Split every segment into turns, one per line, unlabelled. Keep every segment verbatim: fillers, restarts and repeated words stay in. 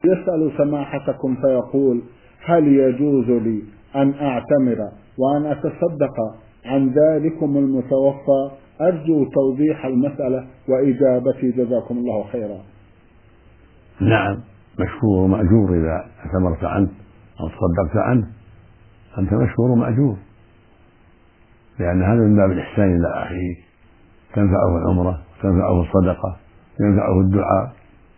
يسأل سماحتكم فيقول: هل يجوز لي أن أعتمر وأن أتصدق عن ذلكم المتوفى؟ أرجو توضيح المسألة وإجابتي جزاكم الله خيرا.
نعم، مشكور ومأجور إذا اعتمرت عنه أو تصدقت عنه، أنت مشكور ومأجور، لأن هذا من باب الإحسان إلى أخيك، تنفعه العمرة، تنفعه الصدقة، ينفعه الدعاء،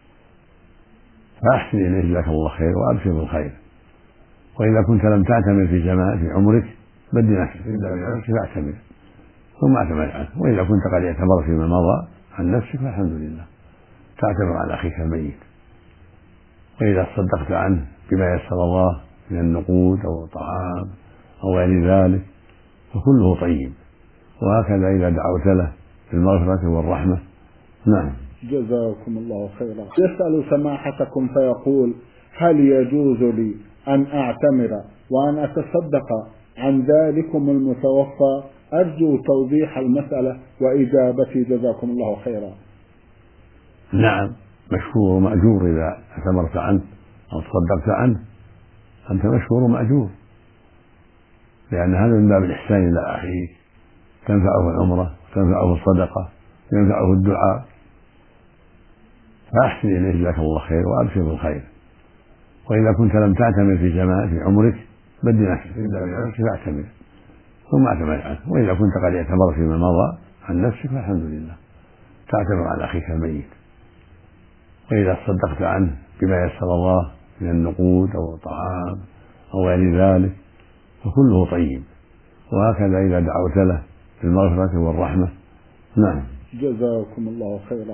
فأحسن إليه جزاك الله خير وأبشر بالخير. وإذا كنت لم تعتمر في جماعة في عمرك بدي نفسك فاعتمر ثم اعتمر عنه. وإذا كنت قد اعتمرت فيما مضى عن نفسك فالحمد لله، تعتمر على أخيك الميت. وإذا تصدقت عنه بما يسر الله من النقود أو الطعام أو غير ذلك فكله طيب، وهكذا إذا دعوت له بالمغفرة والرحمة. نعم،
جزاكم الله خيرا. يسأل سماحتكم فيقول: هل يجوز لي أن أعتمر وأن أتصدق عن ذلكم المتوفى؟ أرجو توضيح المسألة وإجابتي جزاكم الله خيرا.
نعم، مشكور ومأجور إذا اعتمرت عنه أو تصدقت عنه، أنت مشكور ومأجور، لأن هذا من باب الإحسان إلى أخيك، تنفعه العمرة، تنفعه الصدقة، ينفعه الدعاء، فأحسن إليه جزاك الله خير وأبشر بالخير. وإذا كنت لم تعتمر في جماعة في عمرك بدي نفسك فاعتمر ثم اعتمر عنه. وإذا كنت قد اعتمرت فيما مضى عن نفسك فالحمد لله، تعتمر على أخيك الميت. وإذا تصدقت عنه بما يسر الله من النقود أو الطعام أو غير ذلك فكله طيب، وهكذا إذا دعوت له بالمغفرة والرحمة. نعم،
جزاكم الله خيرا.